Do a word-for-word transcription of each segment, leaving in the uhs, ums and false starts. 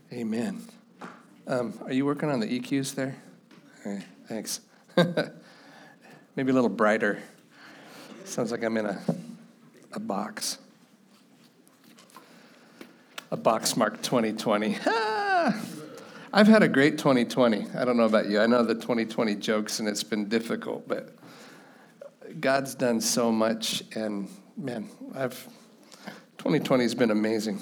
Amen. Um, are you working on the E Qs there? All right, thanks. Maybe a little brighter. Sounds like I'm in a a box. A box marked twenty twenty. Ah! I've had a great twenty twenty. I don't know about you. I know the twenty twenty jokes, and it's been difficult, but God's done so much, and man, I've twenty twenty has been amazing.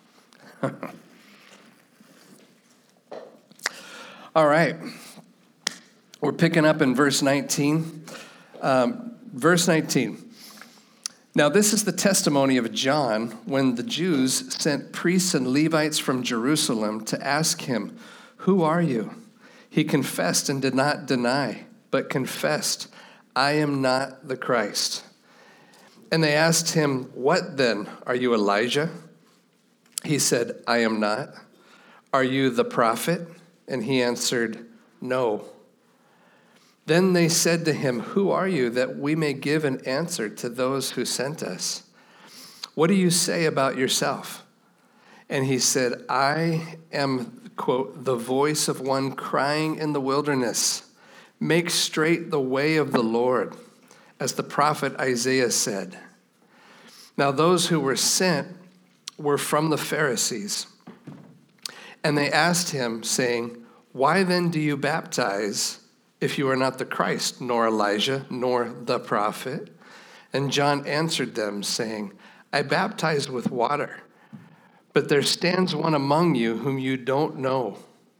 All right. We're picking up in verse nineteen. Um, verse nineteen. Now, this is the testimony of John when the Jews sent priests and Levites from Jerusalem to ask him, "Who are you?" He confessed and did not deny, but confessed, "I am not the Christ." And they asked him, "What then? Are you Elijah?" He said, "I am not." "Are you the prophet?" And he answered, "No." Then they said to him, "Who are you, that we may give an answer to those who sent us? What do you say about yourself?" And he said, "I am," quote, "the voice of one crying in the wilderness, 'Make straight the way of the Lord,' as the prophet Isaiah said." Now those who were sent were from the Pharisees. And they asked him, saying, "Why then do you baptize if you are not the Christ, nor Elijah, nor the prophet?" And John answered them, saying, "I baptize with water, but there stands one among you whom you don't know.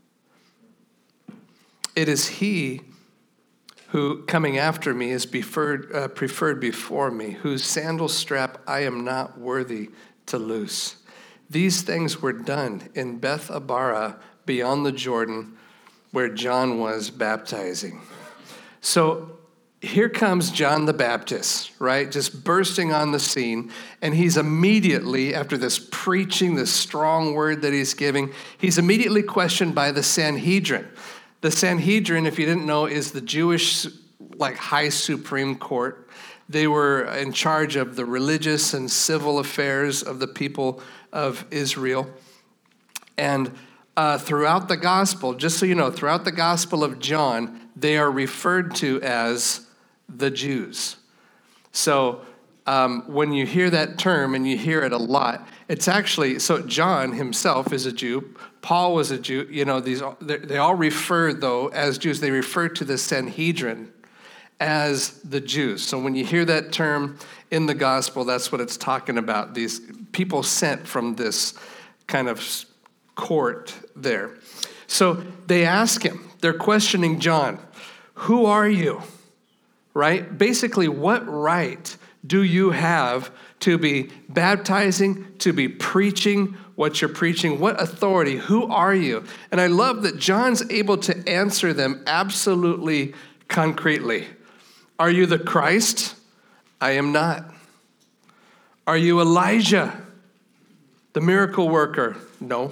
It is he who, coming after me, is preferred, uh, preferred before me, whose sandal strap I am not worthy to loose." These things were done in Beth Abara, beyond the Jordan, where John was baptizing. So here comes John the Baptist, right? Just bursting on the scene. And he's immediately, after this preaching, this strong word that he's giving, he's immediately questioned by the Sanhedrin. The Sanhedrin, if you didn't know, is the Jewish like high supreme court. They were in charge of the religious and civil affairs of the people of Israel. And uh, throughout the gospel, just so you know, throughout the gospel of John, they are referred to as the Jews. So um, when you hear that term, and you hear it a lot, it's actually, so John himself is a Jew. Paul was a Jew. You know, these they all refer, though, as Jews. They refer to the Sanhedrin as the Jews. So when you hear that term in the gospel, that's what it's talking about. These people sent from this kind of court there. So they ask him, they're questioning John, "Who are you?" Right? Basically, what right do you have to be baptizing, to be preaching what you're preaching? What authority? Who are you? And I love that John's able to answer them absolutely concretely. "Are you the Christ?" "I am not." "Are you Elijah, the miracle worker?" "No."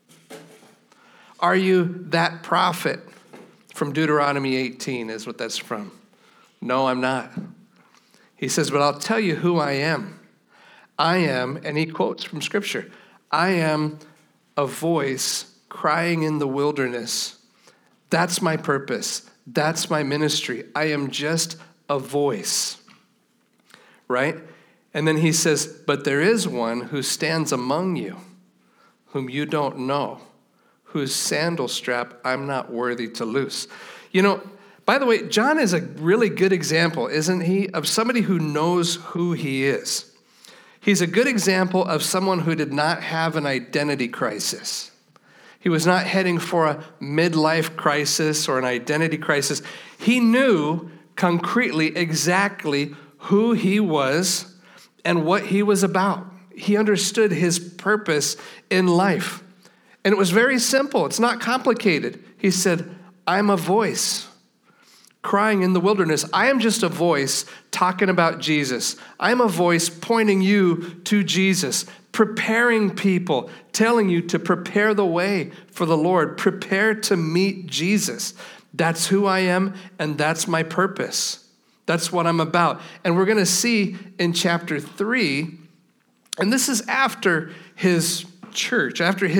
"Are you that prophet?" From Deuteronomy eighteen is what that's from. "No, I'm not." He says, "But I'll tell you who I am. I am," and he quotes from Scripture, "I am a voice crying in the wilderness." That's my purpose. That's my ministry. I am just a voice, right? And then he says, "But there is one who stands among you, whom you don't know, whose sandal strap I'm not worthy to loose." You know, by the way, John is a really good example, isn't he, of somebody who knows who he is. He's a good example of someone who did not have an identity crisis. He was not heading for a midlife crisis or an identity crisis. He knew concretely exactly who he was and what he was about. He understood his purpose in life. And it was very simple. It's not complicated. He said, "I'm a voice crying in the wilderness." I am just a voice talking about Jesus. I'm a voice pointing you to Jesus, preparing people, telling you to prepare the way for the Lord, prepare to meet Jesus. That's who I am, and that's my purpose. That's what I'm about. And we're going to see in chapter three, and this is after his church, after his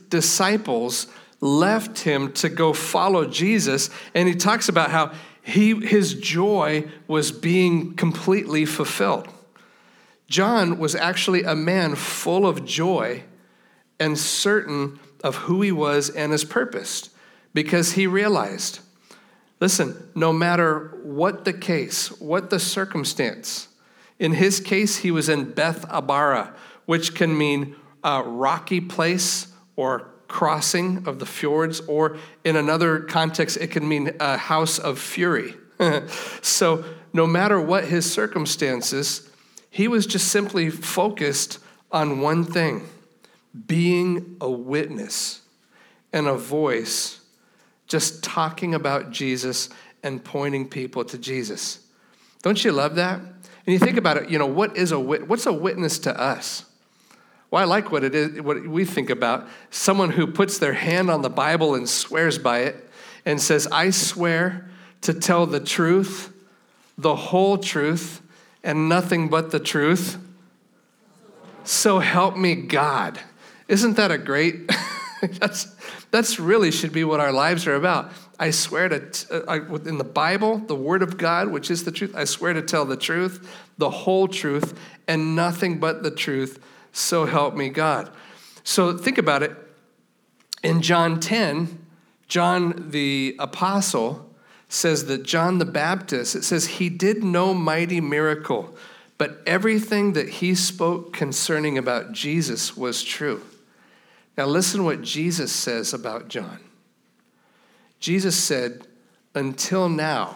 disciples left him to go follow Jesus, and he talks about how he his joy was being completely fulfilled. John was actually a man full of joy and certain of who he was and his purpose, because he realized, listen, no matter what the case, what the circumstance, in his case, he was in Beth Abara, which can mean a rocky place or crossing of the fjords, or in another context, it can mean a house of fury. So no matter what his circumstances, he was just simply focused on one thing, being a witness and a voice, just talking about Jesus and pointing people to Jesus. Don't you love that? And you think about it, you know, what is a wit- what's a witness to us? Well, I like what it is, what we think about. Someone who puts their hand on the Bible and swears by it and says, I swear to tell the truth, the whole truth, and nothing but the truth. So help me God. Isn't that a great, that's that's really should be what our lives are about. I swear to, t- I, in the Bible, the Word of God, which is the truth, I swear to tell the truth, the whole truth, and nothing but the truth. So help me God. So think about it. In John ten, John the apostle says that John the Baptist, it says he did no mighty miracle, but everything that he spoke concerning about Jesus was true. Now listen what Jesus says about John. Jesus said, until now,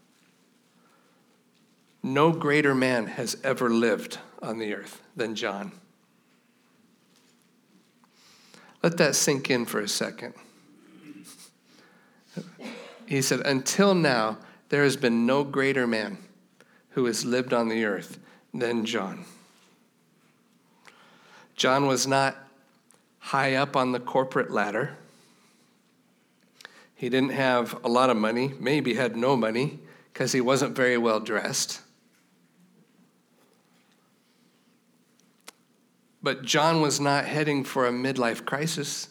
no greater man has ever lived on the earth than John. Let that sink in for a second. He said, until now, there has been no greater man who has lived on the earth than John. John was not high up on the corporate ladder. He didn't have a lot of money, maybe had no money, because he wasn't very well dressed. But John was not heading for a midlife crisis.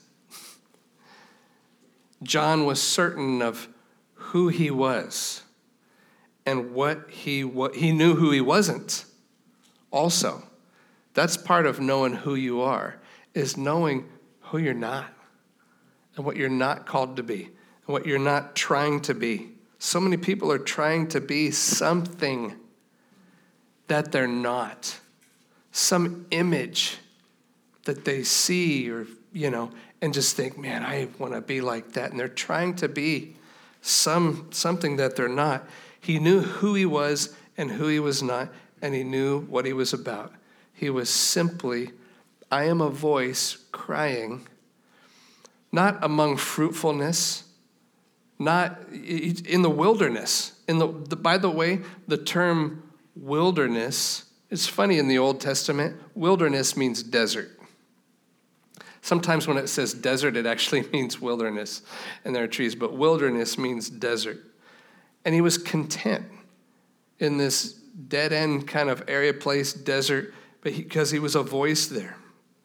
John was certain of who he was and what he what he knew who he wasn't. Also, that's part of knowing who you are, is knowing who you're not and what you're not called to be and what you're not trying to be. So many people are trying to be something that they're not. Some image that they see, or, you know, and just think, man, I want to be like that. And they're trying to be some something that they're not. He knew who he was and who he was not, and he knew what he was about. He was simply, I am a voice crying, not among fruitfulness, not in the wilderness. In the, the by the way, the term wilderness, it's funny in the Old Testament, wilderness means desert. Sometimes when it says desert, it actually means wilderness, and there are trees, but wilderness means desert. And he was content in this dead-end kind of area, place, desert, but because he, he was a voice there.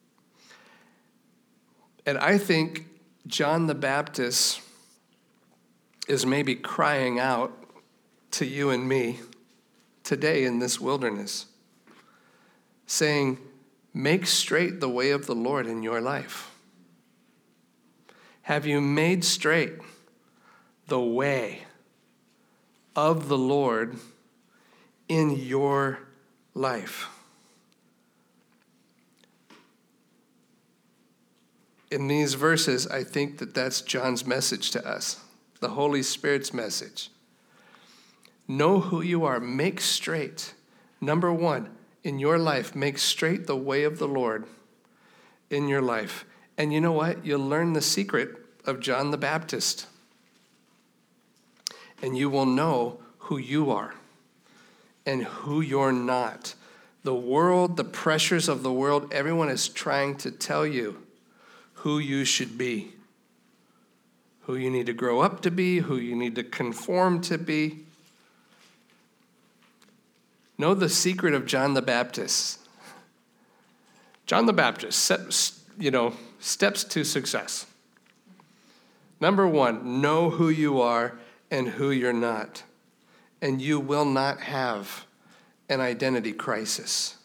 And I think John the Baptist is maybe crying out to you and me today in this wilderness, saying, make straight the way of the Lord in your life. Have you made straight the way of the Lord in your life? In these verses, I think that that's John's message to us, the Holy Spirit's message. Know who you are. Make straight. Number one, in your life, make straight the way of the Lord in your life. And you know what? You'll learn the secret of John the Baptist. And you will know who you are and who you're not. The world, the pressures of the world, everyone is trying to tell you who you should be, who you need to grow up to be, who you need to conform to be. Know the secret of John the Baptist. John the Baptist set, you know, steps to success. Number one, know who you are and who you're not. And you will not have an identity crisis.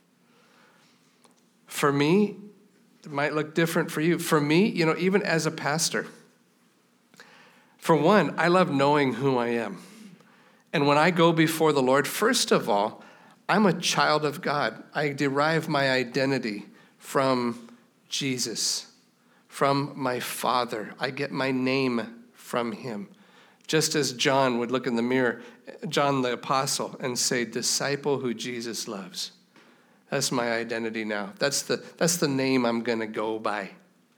For me, it might look different for you. For me, you know, even as a pastor, for one, I love knowing who I am. And when I go before the Lord, first of all, I'm a child of God. I derive my identity from Jesus, from my Father. I get my name from him. Just as John would look in the mirror, John the apostle, and say, disciple who Jesus loves. That's my identity now. That's the, that's the name I'm going to go by.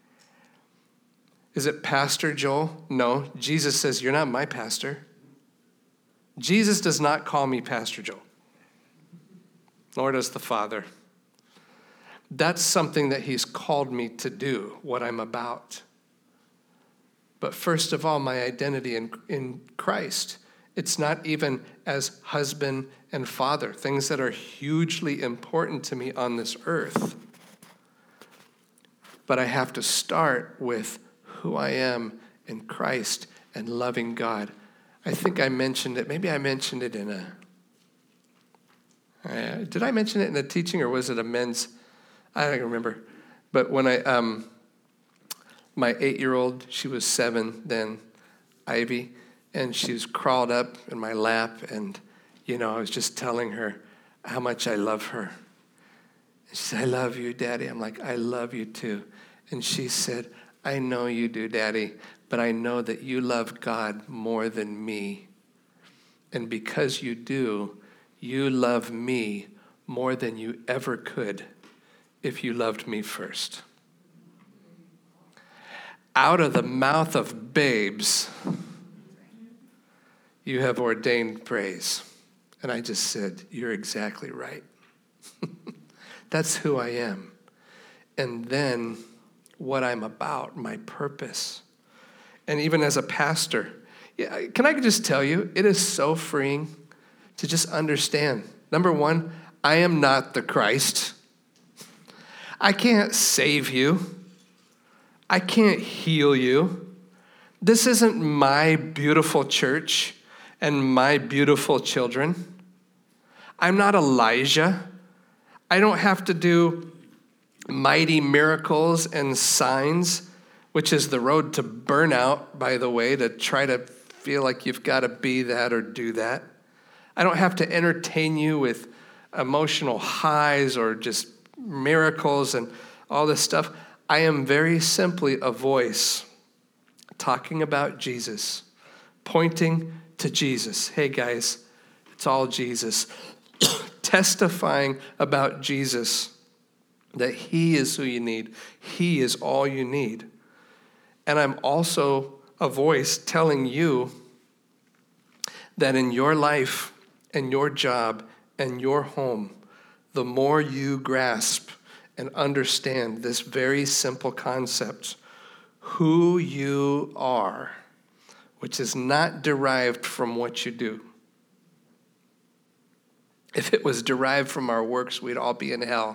Is it Pastor Joel? No. Jesus says, you're not my pastor. Jesus does not call me Pastor Joel, nor does the Father. That's something that he's called me to do, what I'm about. But first of all, my identity in, in Christ. It's not even as husband and father, things that are hugely important to me on this earth. But I have to start with who I am in Christ and loving God. I think I mentioned it. Maybe I mentioned it in a... Uh, did I mention it in a teaching, or was it a men's? I don't remember. But when I, um, my eight-year-old, she was seven then, Ivy, and she was crawled up in my lap, and, you know, I was just telling her how much I love her. And she said, I love you, Daddy. I'm like, I love you too. And she said, I know you do, Daddy, but I know that you love God more than me. And because you do, you love me more than you ever could if you loved me first. Out of the mouth of babes, you have ordained praise. And I just said, you're exactly right. That's who I am. And then what I'm about, my purpose. And even as a pastor, yeah, can I just tell you, it is so freeing to just understand. Number one, I am not the Christ. I can't save you. I can't heal you. This isn't my beautiful church and my beautiful children. I'm not Elijah. I don't have to do mighty miracles and signs, which is the road to burnout, by the way, to try to feel like you've got to be that or do that. I don't have to entertain you with emotional highs or just miracles and all this stuff. I am very simply a voice talking about Jesus, pointing to Jesus. Hey, guys, it's all Jesus. Testifying about Jesus, that he is who you need. He is all you need. And I'm also a voice telling you that in your life and your job and your home, the more you grasp and understand this very simple concept, who you are, which is not derived from what you do. If it was derived from our works, we'd all be in hell.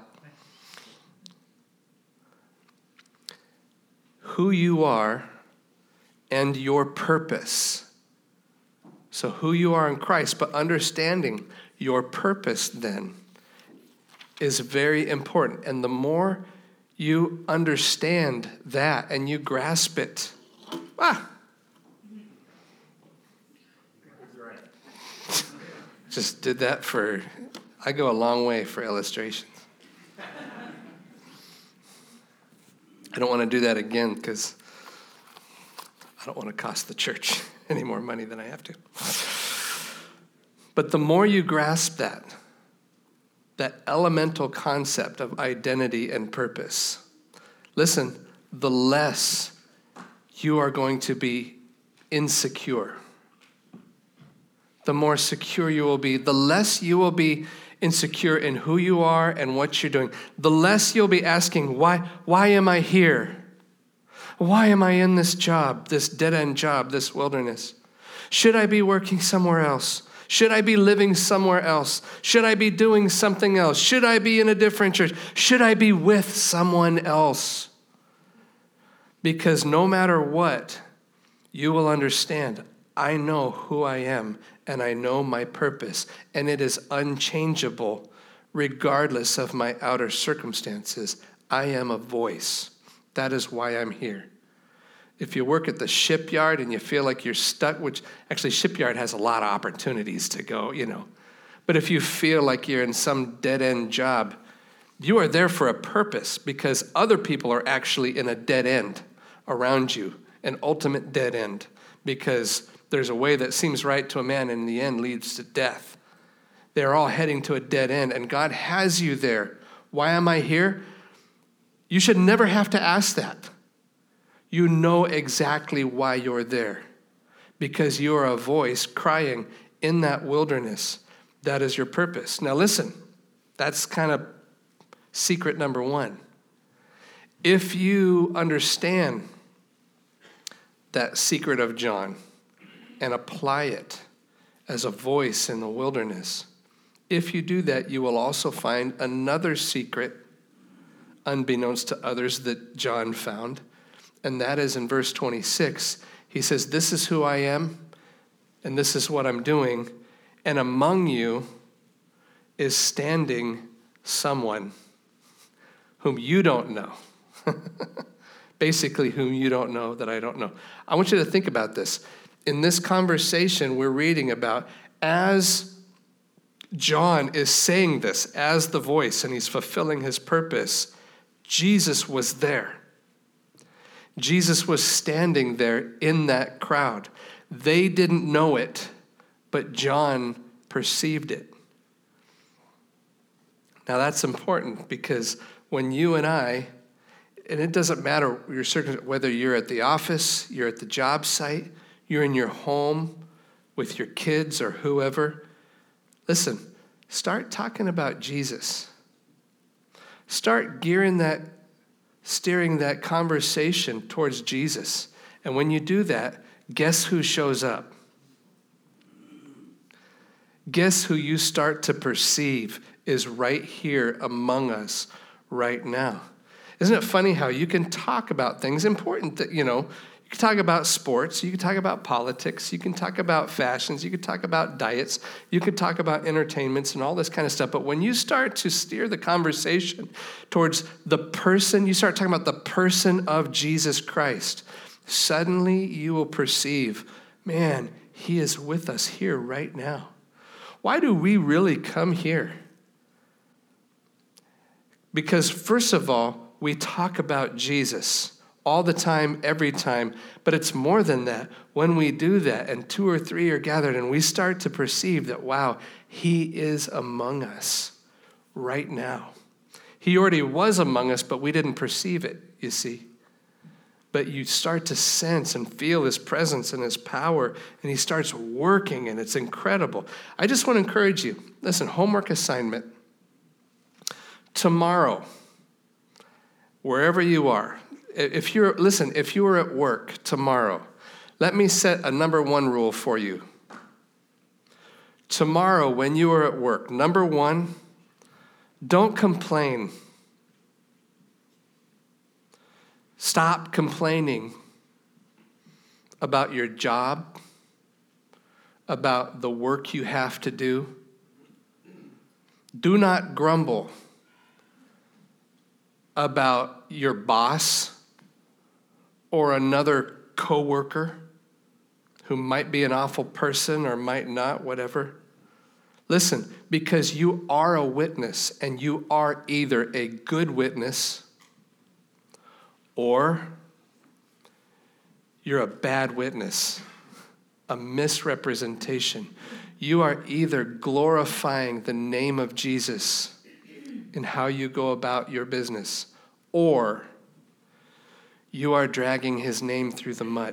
Who you are and your purpose. So who you are in Christ, but understanding your purpose then is very important. And the more you understand that and you grasp it, ah, just did that for, I go a long way for illustrations. I don't want to do that again because I don't want to cost the church any more money than I have to. But the more you grasp that, that elemental concept of identity and purpose, listen, the less you are going to be insecure. The more secure you will be, the less you will be insecure in who you are and what you're doing. The less you'll be asking, why, why am I here? Why am I in this job, this dead-end job, this wilderness? Should I be working somewhere else? Should I be living somewhere else? Should I be doing something else? Should I be in a different church? Should I be with someone else? Because no matter what, you will understand, I know who I am and I know my purpose, and it is unchangeable regardless of my outer circumstances. I am a voice. That is why I'm here. If you work at the shipyard and you feel like you're stuck, which actually shipyard has a lot of opportunities to go, you know. But if you feel like you're in some dead-end job, you are there for a purpose because other people are actually in a dead end around you, an ultimate dead end, because there's a way that seems right to a man and in the end leads to death. They're all heading to a dead end, and God has you there. Why am I here? You should never have to ask that. You know exactly why you're there, because you are a voice crying in that wilderness. That is your purpose. Now listen, that's kind of secret number one. If you understand that secret of John and apply it as a voice in the wilderness, if you do that, you will also find another secret, unbeknownst to others, that John found. And that is in verse twenty-six. He says, this is who I am, and this is what I'm doing. And among you is standing someone whom you don't know. Basically, whom you don't know that I don't know. I want you to think about this. In this conversation we're reading about, as John is saying this as the voice and he's fulfilling his purpose, Jesus was there. Jesus was standing there in that crowd. They didn't know it, but John perceived it. Now that's important because when you and I, and it doesn't matter your circumstance, whether you're at the office, you're at the job site, you're in your home with your kids or whoever, listen, start talking about Jesus. Start gearing that steering that conversation towards Jesus. And when you do that, guess who shows up? Guess who you start to perceive is right here among us right now. Isn't it funny how you can talk about things important that, you know, you can talk about sports, you can talk about politics, you can talk about fashions, you can talk about diets, you can talk about entertainments and all this kind of stuff. But when you start to steer the conversation towards the person, you start talking about the person of Jesus Christ, suddenly you will perceive, man, he is with us here right now. Why do we really come here? Because first of all, we talk about Jesus all the time, every time, but it's more than that. When we do that and two or three are gathered and we start to perceive that, wow, he is among us right now. He already was among us, but we didn't perceive it, you see. But you start to sense and feel his presence and his power, and he starts working, and it's incredible. I just want to encourage you. Listen, homework assignment. Tomorrow, wherever you are, if you're, listen, if you are at work tomorrow, let me set a number one rule for you. Tomorrow, when you are at work, number one, don't complain. Stop complaining about your job, about the work you have to do. Do not grumble about your boss or another coworker who might be an awful person or might not, whatever. Listen, because you are a witness, and you are either a good witness or you're a bad witness, a misrepresentation. You are either glorifying the name of Jesus in how you go about your business, or you are dragging his name through the mud.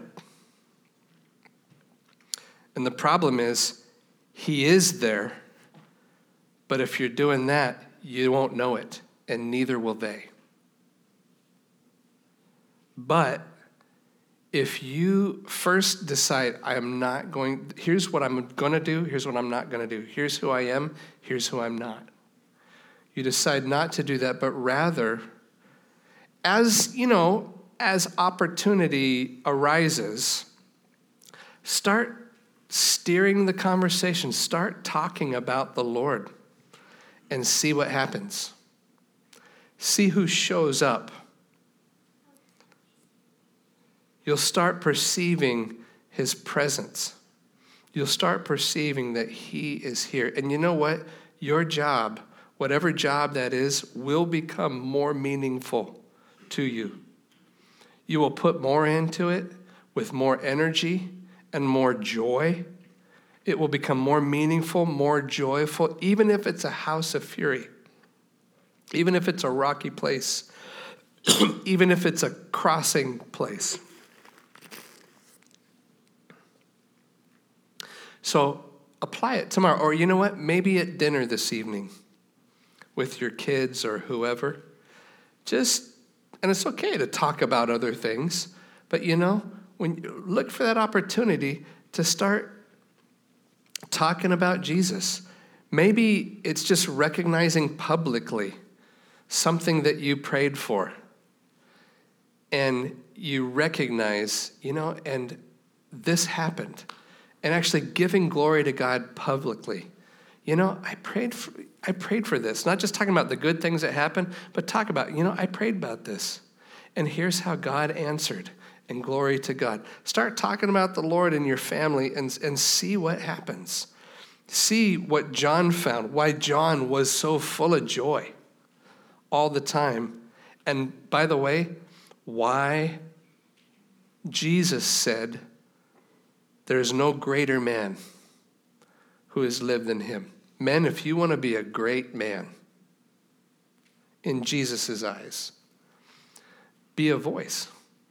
And the problem is, he is there, but if you're doing that, you won't know it, and neither will they. But if you first decide, I am not going, here's what I'm going to do, here's what I'm not going to do, here's who I am, here's who I'm not. You decide not to do that, but rather, as, you know, as opportunity arises, start steering the conversation, start talking about the Lord, and see what happens. See who shows up. You'll start perceiving his presence. You'll start perceiving that he is here. And you know what? Your job, whatever job that is, will become more meaningful to you. You will put more into it with more energy and more joy. It will become more meaningful, more joyful, even if it's a house of fury, even if it's a rocky place, even if it's a crossing place. So apply it tomorrow. Or you know what? Maybe at dinner this evening with your kids or whoever. Just, and it's okay to talk about other things, but you know, when you look for that opportunity to start talking about Jesus. Maybe it's just recognizing publicly something that you prayed for. And you recognize, you know, and this happened. And actually giving glory to God publicly. You know, I prayed for, I prayed for this. Not just talking about the good things that happened, but talk about, you know, I prayed about this. And here's how God answered. And glory to God. Start talking about the Lord in your family and, and see what happens. See what John found, why John was so full of joy all the time. And by the way, why Jesus said, there's no greater man who has lived than him. Men, if you want to be a great man in Jesus' eyes, be a voice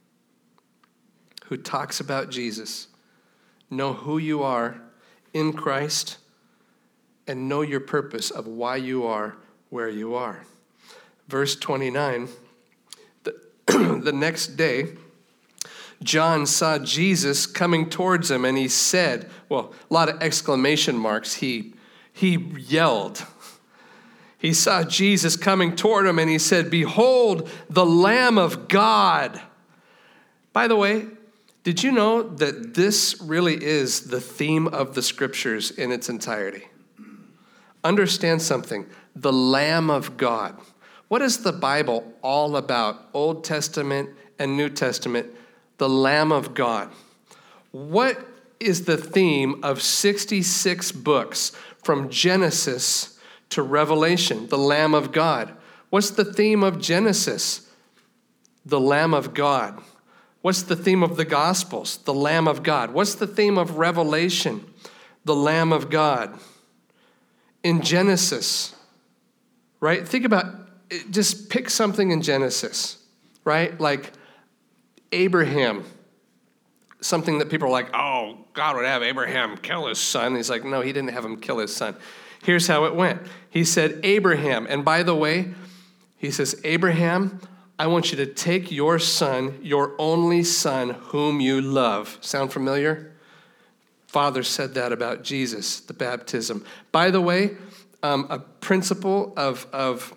who talks about Jesus. Know who you are in Christ and know your purpose of why you are where you are. Verse twenty-nine, the, the next day, John saw Jesus coming towards him, and he said, well, a lot of exclamation marks. He, he yelled. He saw Jesus coming toward him, and he said, behold, the Lamb of God. By the way, did you know that this really is the theme of the scriptures in its entirety? Understand something. The Lamb of God. What is the Bible all about? Old Testament and New Testament. The Lamb of God. What is the theme of sixty-six books from Genesis to Revelation? The Lamb of God. What's the theme of Genesis? The Lamb of God. What's the theme of the Gospels? The Lamb of God. What's the theme of Revelation? The Lamb of God. In Genesis, right? Think about, just pick something in Genesis, right? Like Abraham, something that people are like, oh, God would have Abraham kill his son. He's like, no, he didn't have him kill his son. Here's how it went. He said, Abraham, and by the way, he says, Abraham, I want you to take your son, your only son, whom you love. Sound familiar? Father said that about Jesus, the baptism. By the way, um, a principle of, of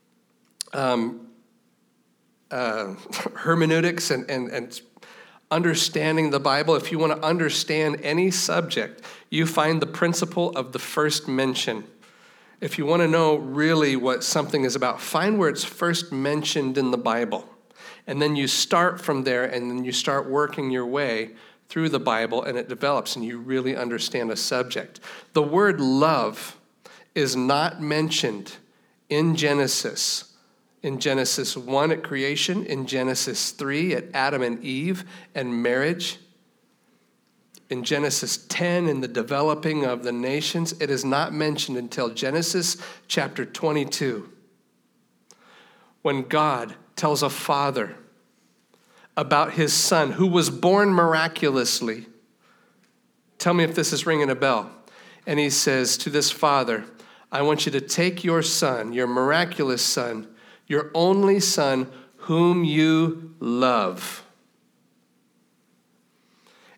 um, uh, hermeneutics and, and, and understanding the Bible, if you want to understand any subject, you find the principle of the first mention. If you want to know really what something is about, find where it's first mentioned in the Bible. And then you start from there, and then you start working your way through the Bible, and it develops, and you really understand a subject. The word love is not mentioned in Genesis. In Genesis one at creation, in Genesis three at Adam and Eve and marriage, in Genesis ten, in the developing of the nations, it is not mentioned until Genesis chapter twenty-two, when God tells a father about his son who was born miraculously. Tell me if this is ringing a bell. And he says to this father, I want you to take your son, your miraculous son, your only son, whom you love.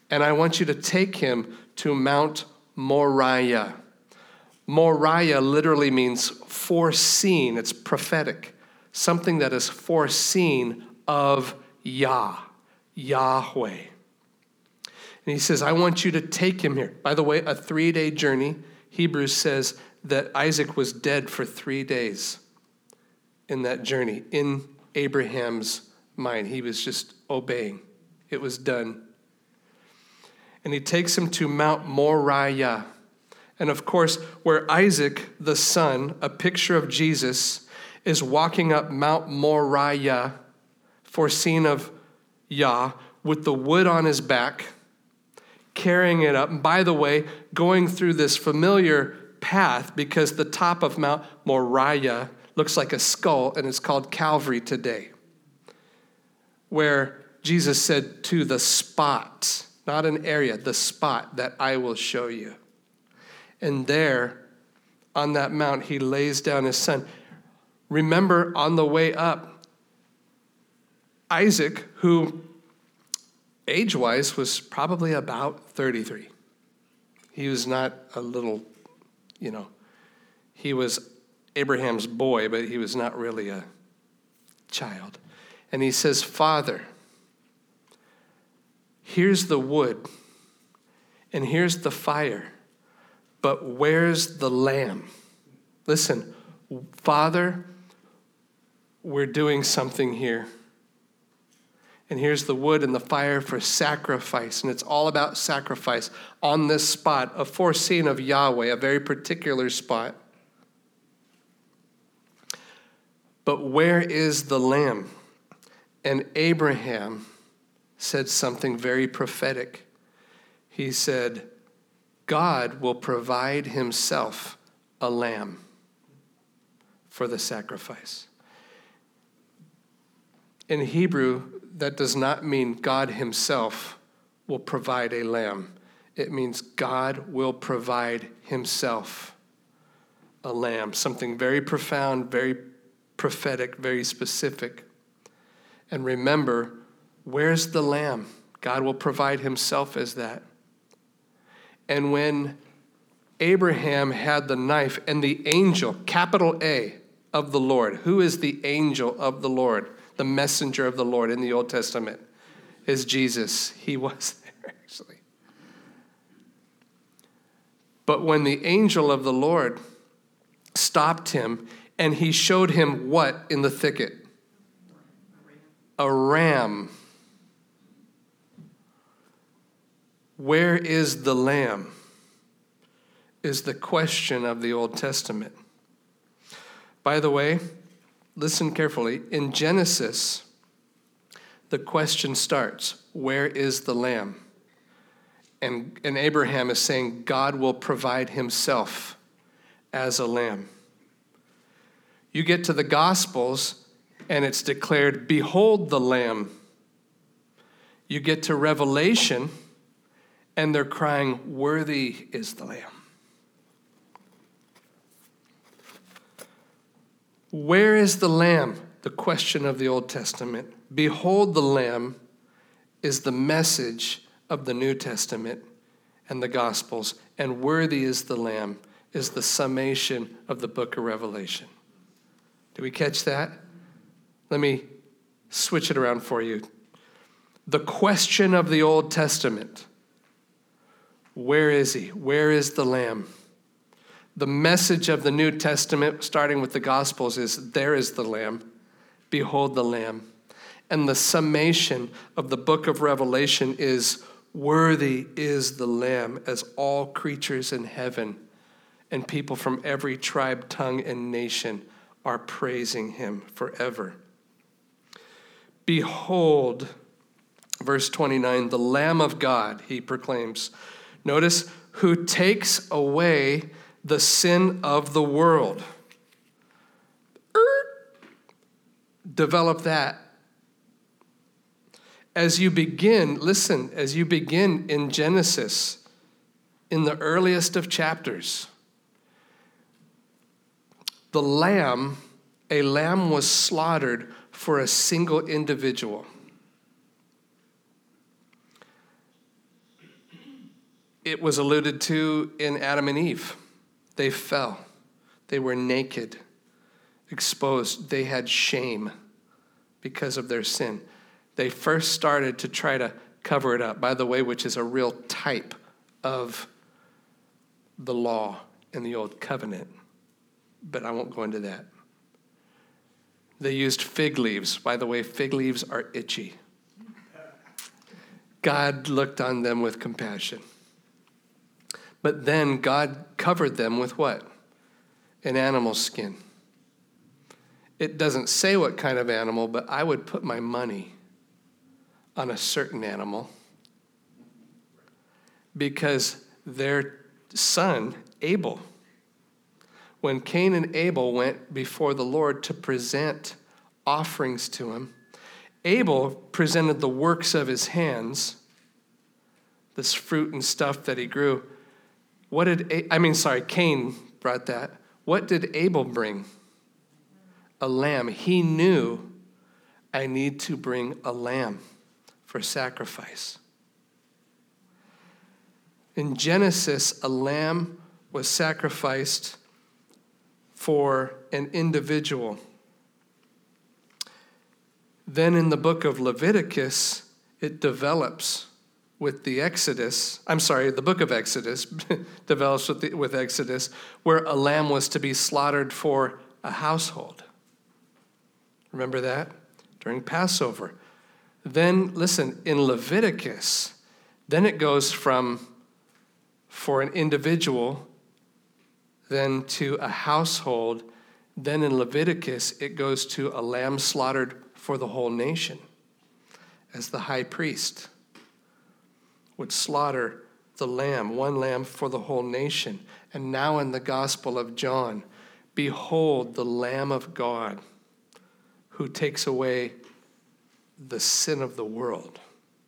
and I want you to take him to Mount Moriah. Moriah literally means foreseen. It's prophetic. Something that is foreseen of Yah, Yahweh. And he says, I want you to take him here. By the way, a three-day journey. Hebrews says that Isaac was dead for three days in that journey, in Abraham's mind. He was just obeying. It was done. And he takes him to Mount Moriah. And of course, where Isaac, the son, a picture of Jesus, is walking up Mount Moriah, foreseen of Yah, with the wood on his back, carrying it up. And by the way, going through this familiar path, because the top of Mount Moriah looks like a skull, and it's called Calvary today, where Jesus said to the spot, not an area, the spot that I will show you. And there, on that mount, he lays down his son. Remember, on the way up, Isaac, who age-wise was probably about thirty-three. He was not a little, you know, he was Abraham's boy, but he was not really a child. And he says, Father, here's the wood, and here's the fire, but where's the lamb? Listen, Father, we're doing something here. And here's the wood and the fire for sacrifice. And it's all about sacrifice on this spot, a foreseen of Yahweh, a very particular spot. But where is the lamb? And Abraham said something very prophetic. He said, God will provide himself a lamb for the sacrifice. In Hebrew, that does not mean God himself will provide a lamb. It means God will provide himself a lamb. Something very profound, very prophetic, very specific. And remember, where's the lamb? God will provide himself as that. And when Abraham had the knife and the angel, capital A, of the Lord, who is the angel of the Lord? The messenger of the Lord in the Old Testament is Jesus. He was there, actually. But when the angel of the Lord stopped him, and he showed him what in the thicket? A ram. Where is the lamb? Is the question of the Old Testament. By the way, listen carefully. In Genesis, the question starts, where is the lamb? And, and Abraham is saying God will provide himself as a lamb. You get to the Gospels, and it's declared, behold the lamb. You get to Revelation, and they're crying, worthy is the lamb. Where is the lamb? The question of the Old Testament. Behold the lamb is the message of the New Testament and the Gospels. And worthy is the lamb is the summation of the book of Revelation. Did we catch that? Let me switch it around for you. The question of the Old Testament. Where is he? Where is the lamb? The message of the New Testament, starting with the Gospels, is there is the lamb. Behold the lamb. And the summation of the book of Revelation is worthy is the lamb, as all creatures in heaven and people from every tribe, tongue, and nation are praising him forever. Behold, verse twenty-nine, the Lamb of God, he proclaims. Notice, who takes away the sin of the world. Develop that. As you begin, listen, as you begin in Genesis, in the earliest of chapters, the lamb, a lamb was slaughtered for a single individual. It was alluded to in Adam and Eve. They fell. They were naked, exposed. They had shame because of their sin. They first started to try to cover it up, by the way, which is a real type of the law in the Old Covenant. But I won't go into that. They used fig leaves. By the way, fig leaves are itchy. God looked on them with compassion. But then God covered them with what? An animal skin. It doesn't say what kind of animal, but I would put my money on a certain animal because their son, Abel, when Cain and Abel went before the Lord to present offerings to him, Abel presented the works of his hands, this fruit and stuff that he grew. What did, I mean, sorry, Cain brought that. What did Abel bring? A lamb. He knew, I need to bring a lamb for sacrifice. In Genesis, a lamb was sacrificed for an individual. Then in the book of Leviticus, it develops with the Exodus. I'm sorry, the book of Exodus develops with, the, with Exodus, where a lamb was to be slaughtered for a household. Remember that? During Passover. Then, listen, in Leviticus, then it goes from for an individual, then to a household. Then in Leviticus, it goes to a lamb slaughtered for the whole nation, as the high priest would slaughter the lamb, one lamb for the whole nation. And now in the Gospel of John, behold the Lamb of God who takes away the sin of the world.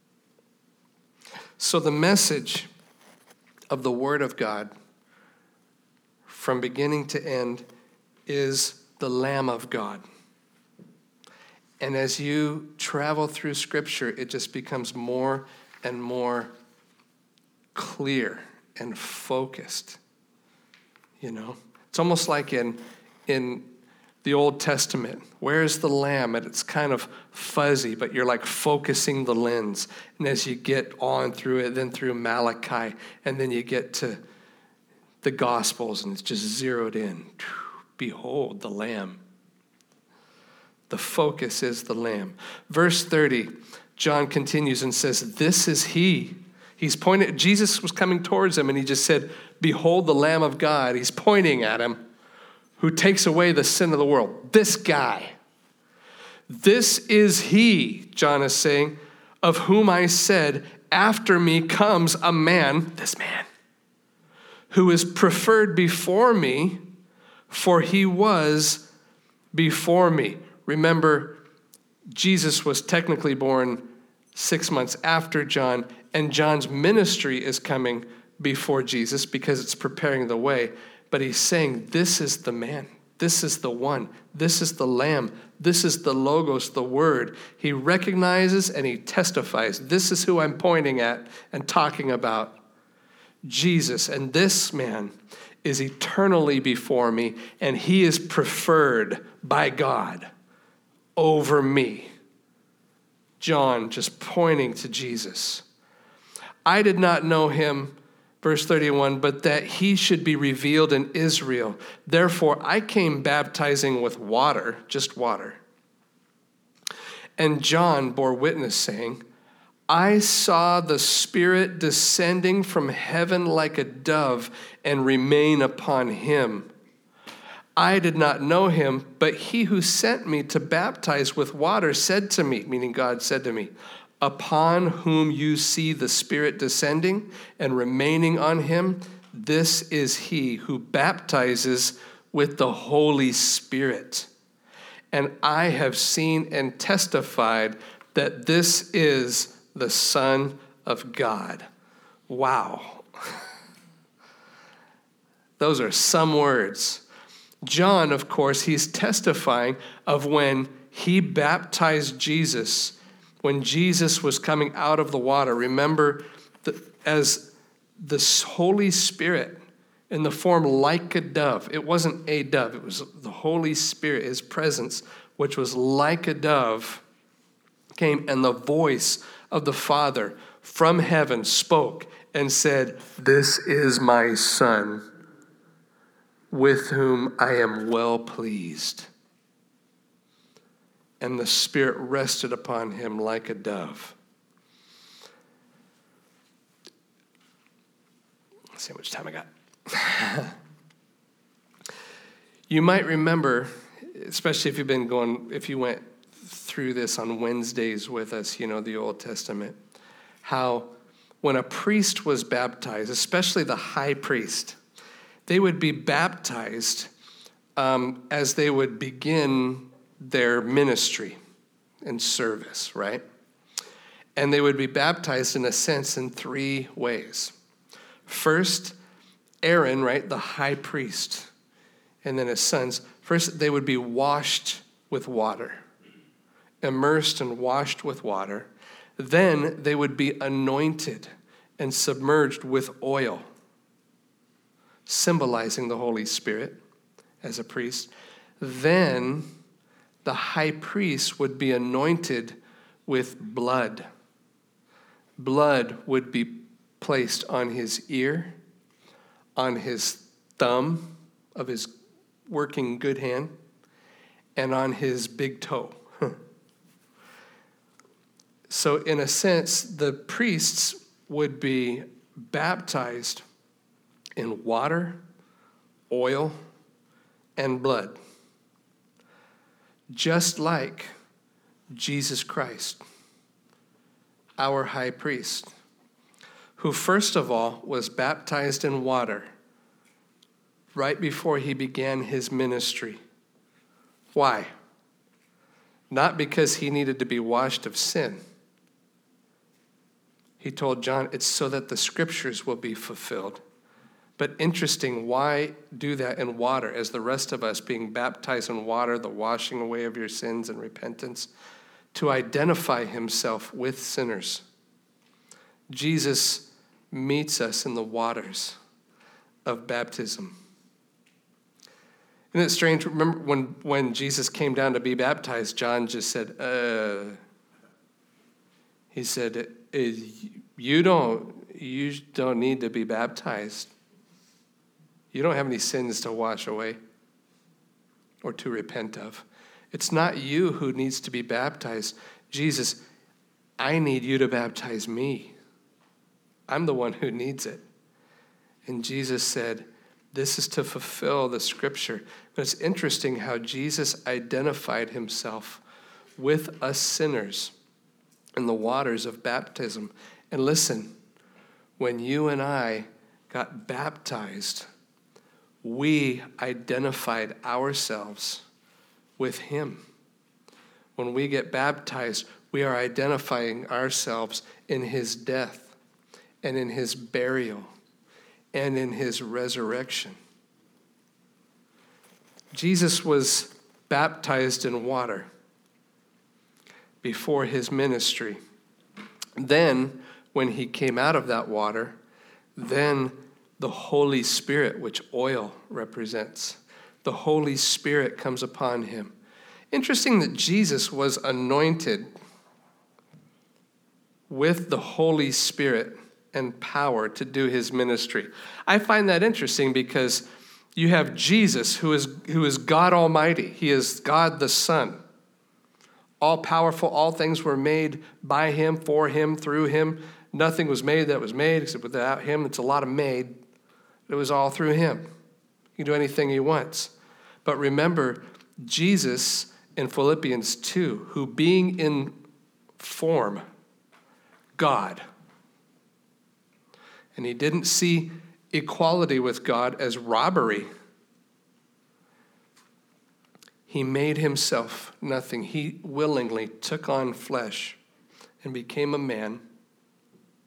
So the message of the Word of God from beginning to end is the Lamb of God. And as you travel through Scripture, it just becomes more and more clear and focused. You know, it's almost like in in the Old Testament. Where's the lamb? And it's kind of fuzzy, but you're like focusing the lens. And as you get on through it, then through Malachi, and then you get to the Gospels, and it's just zeroed in. Behold the Lamb. The focus is the Lamb. Verse thirty, John continues and says, this is he. He's pointing, Jesus was coming towards him, and he just said, behold the Lamb of God. He's pointing at him, who takes away the sin of the world. This guy. This is he, John is saying, of whom I said, after me comes a man, this man, who is preferred before me, for he was before me. Remember, Jesus was technically born six months after John, and John's ministry is coming before Jesus because it's preparing the way. But he's saying, this is the man. This is the one. This is the Lamb. This is the Logos, the Word. He recognizes and he testifies. This is who I'm pointing at and talking about. Jesus. And this man is eternally before me, and he is preferred by God over me. John just pointing to Jesus. I did not know him, verse thirty-one, but that he should be revealed in Israel. Therefore, I came baptizing with water, just water. And John bore witness, saying, I saw the Spirit descending from heaven like a dove and remain upon him. I did not know him, but he who sent me to baptize with water said to me, meaning God said to me, upon whom you see the Spirit descending and remaining on him, this is he who baptizes with the Holy Spirit. And I have seen and testified that this is the Son of God. Wow. Those are some words. John, of course, he's testifying of when he baptized Jesus, when Jesus was coming out of the water. Remember, the, as the Holy Spirit in the form like a dove. It wasn't a dove. It was the Holy Spirit, his presence, which was like a dove, came, and the voice of the Father from heaven spoke and said, "This is my Son, with whom I am well pleased." And the Spirit rested upon him like a dove. Let's see how much time I got. You might remember, especially if you've been going, if you went through this on Wednesdays with us, you know, the Old Testament, how when a priest was baptized, especially the high priest, they would be baptized um, as they would begin their ministry and service, right? And they would be baptized, in a sense, in three ways. First, Aaron, right, the high priest, and then his sons. First, they would be washed with water, immersed and washed with water. Then they would be anointed and submerged with oil, symbolizing the Holy Spirit as a priest. Then the high priest would be anointed with blood. Blood would be placed on his ear, on his thumb of his working good hand, and on his big toe. So in a sense, the priests would be baptized in water, oil, and blood, just like Jesus Christ, our high priest, who first of all was baptized in water right before he began his ministry. Why? Not because he needed to be washed of sin. He told John, it's so that the scriptures will be fulfilled. But interesting, why do that in water as the rest of us being baptized in water, the washing away of your sins and repentance, to identify himself with sinners. Jesus meets us in the waters of baptism. Isn't it strange? Remember when, when Jesus came down to be baptized, John just said, uh, he said, you don't, you don't need to be baptized. You don't have any sins to wash away or to repent of. It's not you who needs to be baptized. Jesus, I need you to baptize me. I'm the one who needs it. And Jesus said, this is to fulfill the scripture. But it's interesting how Jesus identified himself with us sinners in the waters of baptism. And listen, when you and I got baptized, we identified ourselves with him. When we get baptized, we are identifying ourselves in his death and in his burial and in his resurrection. Jesus was baptized in water before his ministry. Then, when he came out of that water, then the Holy Spirit, which oil represents, the Holy Spirit comes upon him. Interesting that Jesus was anointed with the Holy Spirit and power to do his ministry. I find that interesting because you have Jesus, who is, who is God Almighty. He is God the Son. All powerful, all things were made by him, for him, through him. Nothing was made that was made, except without him. It's a lot of made. It was all through him. He can do anything he wants. But remember, Jesus in Philippians two, who being in form, God, and he didn't see equality with God as robbery. He made himself nothing. He willingly took on flesh and became a man,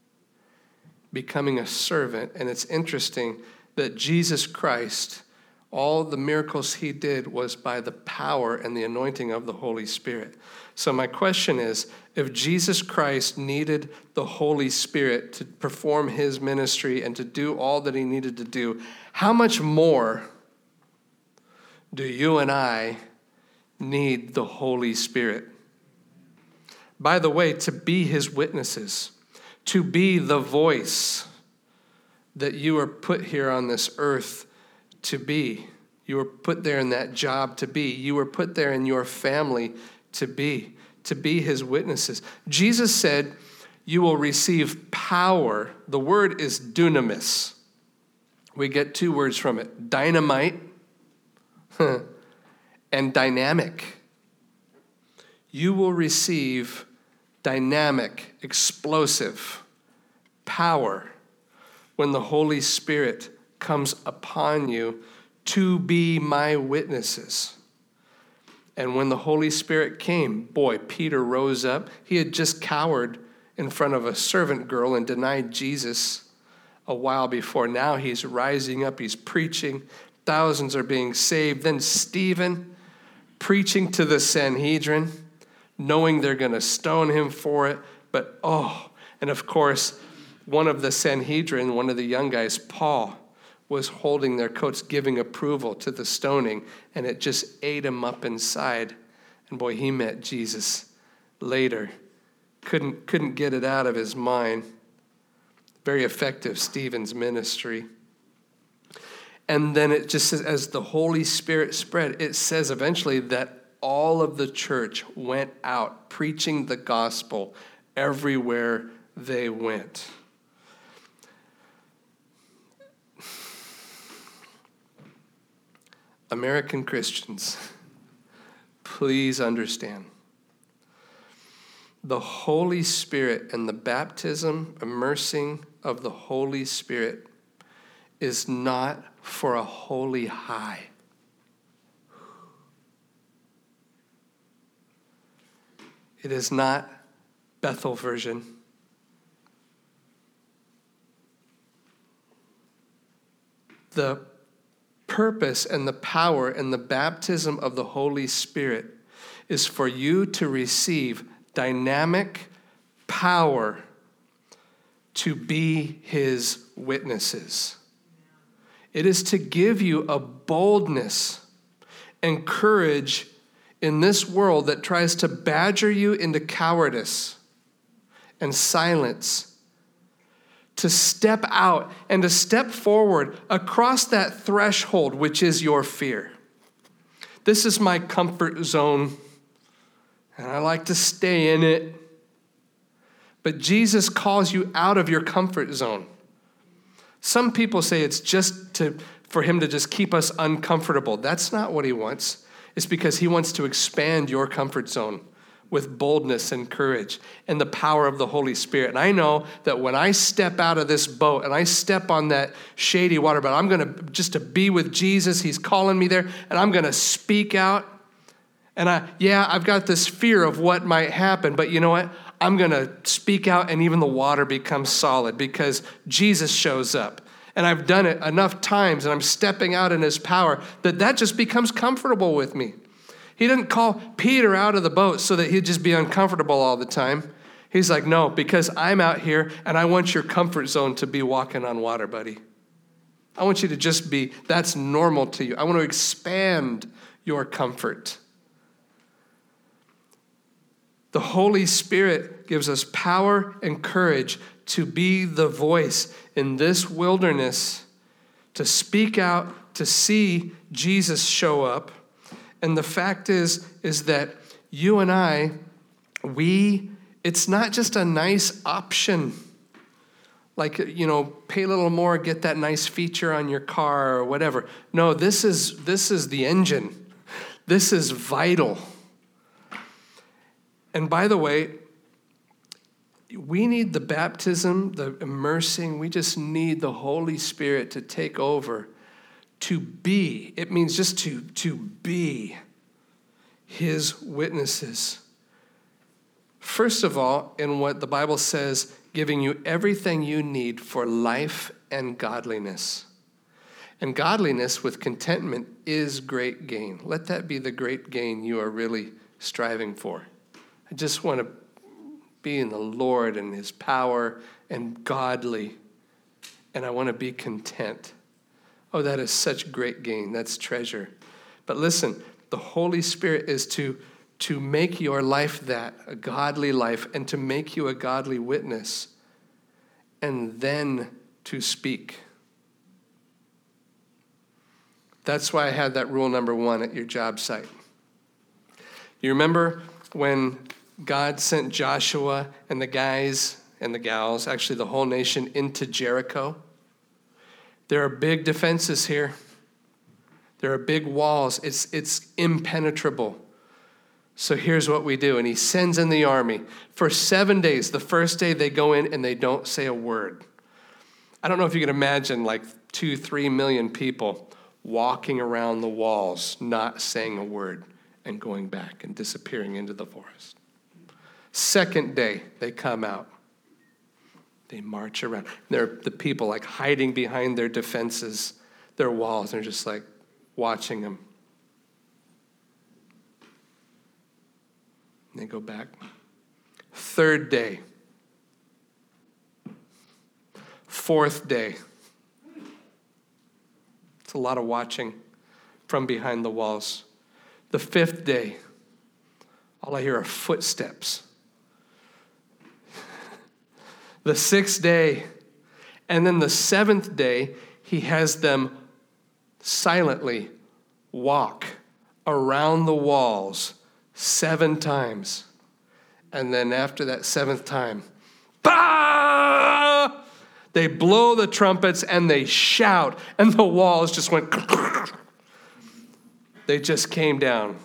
becoming a servant. And it's interesting that Jesus Christ All the miracles he did was by the power and the anointing of the Holy Spirit. So my question is, if Jesus Christ needed the Holy Spirit to perform his ministry and to do all that he needed to do, how much more do you and I need the Holy Spirit? By the way, to be his witnesses, to be the voice that you are put here on this earth to be. You were put there in that job to be. You were put there in your family to be, to be his witnesses. Jesus said, you will receive power. The word is dunamis. We get two words from it, dynamite and dynamic. You will receive dynamic, explosive power when the Holy Spirit comes upon you to be my witnesses. And when the Holy Spirit came, boy, Peter rose up. He had just cowered in front of a servant girl and denied Jesus a while before. Now he's rising up, he's preaching. Thousands are being saved. Then Stephen preaching to the Sanhedrin, knowing they're going to stone him for it. But oh, and of course, one of the Sanhedrin, one of the young guys, Paul, was holding their coats, giving approval to the stoning, and it just ate him up inside. And boy, he met Jesus later. Couldn't, couldn't get it out of his mind. Very effective, Stephen's ministry. And then it just says, as the Holy Spirit spread, it says eventually that all of the church went out preaching the gospel everywhere they went. American Christians, please understand. The Holy Spirit and the baptism, immersing of the Holy Spirit is not for a holy high. It is not Bethel version. The purpose and the power and the baptism of the Holy Spirit is for you to receive dynamic power to be his witnesses. It is to give you a boldness and courage in this world that tries to badger you into cowardice and silence, to step out and to step forward across that threshold, which is your fear. This is my comfort zone, and I like to stay in it. But Jesus calls you out of your comfort zone. Some people say it's just to for him to just keep us uncomfortable. That's not what he wants. It's because he wants to expand your comfort zone with boldness and courage and the power of the Holy Spirit. And I know that when I step out of this boat and I step on that shady water, but I'm going to just to be with Jesus, he's calling me there, and I'm going to speak out. And I, yeah, I've got this fear of what might happen, but you know what? I'm going to speak out, and even the water becomes solid because Jesus shows up. And I've done it enough times, and I'm stepping out in his power, that that just becomes comfortable with me. He didn't call Peter out of the boat so that he'd just be uncomfortable all the time. He's like, no, because I'm out here, and I want your comfort zone to be walking on water, buddy. I want you to just be, that's normal to you. I want to expand your comfort. The Holy Spirit gives us power and courage to be the voice in this wilderness, to speak out, to see Jesus show up. And the fact is, is that you and I, we, it's not just a nice option. Like, you know, pay a little more, get that nice feature on your car or whatever. No, this is this is the engine. This is vital. And by the way, we need the baptism, the immersing. We just need the Holy Spirit to take over, to be. It means just to, to be his witnesses. First of all, in what the Bible says, giving you everything you need for life and godliness. And godliness with contentment is great gain. Let that be the great gain you are really striving for. I just want to be in the Lord and his power and godly, and I want to be content. Oh, that is such great gain. That's treasure. But listen, the Holy Spirit is to, to make your life that, a godly life, and to make you a godly witness, and then to speak. That's why I had that rule number one at your job site. You remember when God sent Joshua and the guys and the gals, actually the whole nation, into Jericho? There are big defenses here. There are big walls. It's, it's impenetrable. So here's what we do. And he sends in the army. For seven days, the first day they go in and they don't say a word. I don't know if you can imagine like two, three million people walking around the walls, not saying a word, and going back and disappearing into the forest. Second day, they come out. They march around. They're the people like hiding behind their defenses, their walls. They're just like watching them. And they go back. Third day. Fourth day. It's a lot of watching from behind the walls. The fifth day, all I hear are footsteps. The sixth day, and then the seventh day, he has them silently walk around the walls seven times. And then after that seventh time, bah! They blow the trumpets and they shout, and the walls just went, they just came down.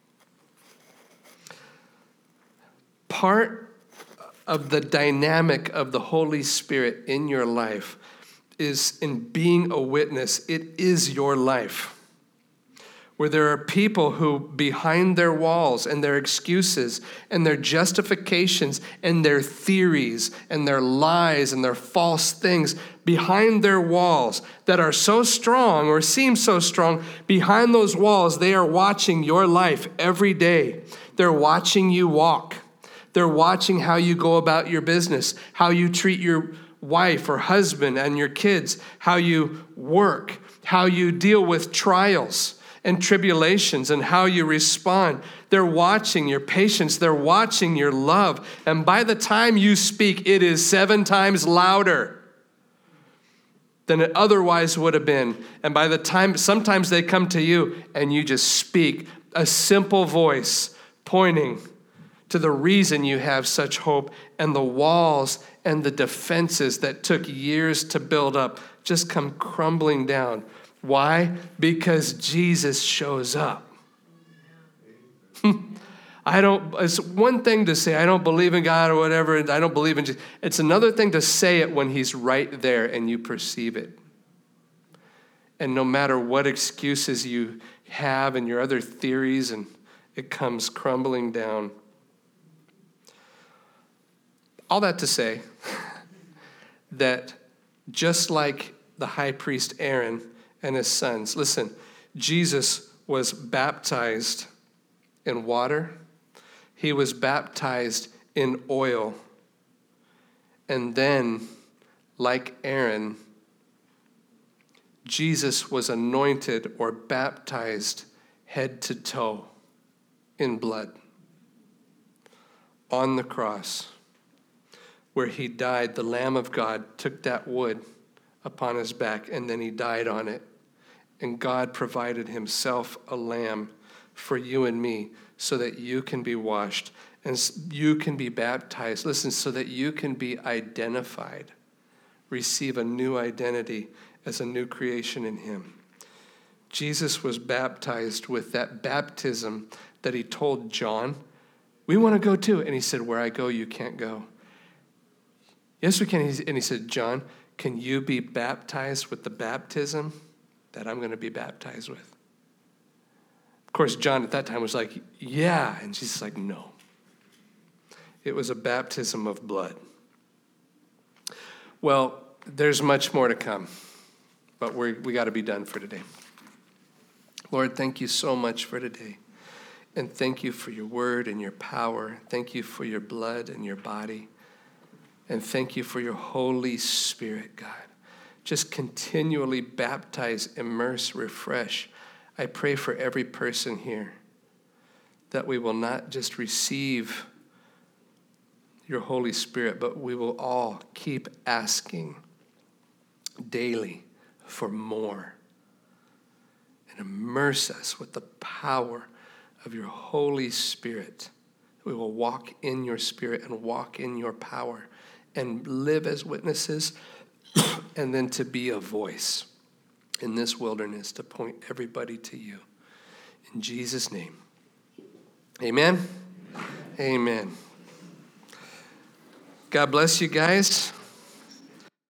Part of the dynamic of the Holy Spirit in your life is in being a witness. It is your life. Where there are people who, behind their walls and their excuses and their justifications and their theories and their lies and their false things, behind their walls that are so strong or seem so strong, behind those walls, they are watching your life every day. They're watching you walk. They're watching how you go about your business, how you treat your wife or husband and your kids, how you work, how you deal with trials and tribulations, and how you respond. They're watching your patience. They're watching your love. And by the time you speak, it is seven times louder than it otherwise would have been. And by the time, sometimes they come to you and you just speak a simple voice pointing to the reason you have such hope, and the walls and the defenses that took years to build up just come crumbling down. Why? Because Jesus shows up. I don't, it's one thing to say, I don't believe in God or whatever, I don't believe in Jesus. It's another thing to say it when he's right there and you perceive it. And no matter what excuses you have and your other theories, and it comes crumbling down. All that to say that just like the high priest Aaron and his sons, listen, Jesus was baptized in water. He was baptized in oil. And then, like Aaron, Jesus was anointed or baptized head to toe in blood on the cross, where he died. The Lamb of God took that wood upon his back, and then he died on it. And God provided himself a lamb for you and me so that you can be washed and you can be baptized. Listen, so that you can be identified, receive a new identity as a new creation in him. Jesus was baptized with that baptism that he told John, we want to go too. And he said, where I go, you can't go. Yes, we can. And he said, John, can you be baptized with the baptism that I'm going to be baptized with? Of course, John at that time was like, yeah. And Jesus like, no. It was a baptism of blood. Well, there's much more to come. but we're, we got to be done for today. Lord, thank you so much for today. And thank you for your word and your power. Thank you for your blood and your body. And thank you for your Holy Spirit, God. Just continually baptize, immerse, refresh. I pray for every person here that we will not just receive your Holy Spirit, but we will all keep asking daily for more. And immerse us with the power of your Holy Spirit. We will walk in your Spirit and walk in your power and live as witnesses and then to be a voice in this wilderness to point everybody to you. In Jesus' name, amen. Amen. God bless you guys.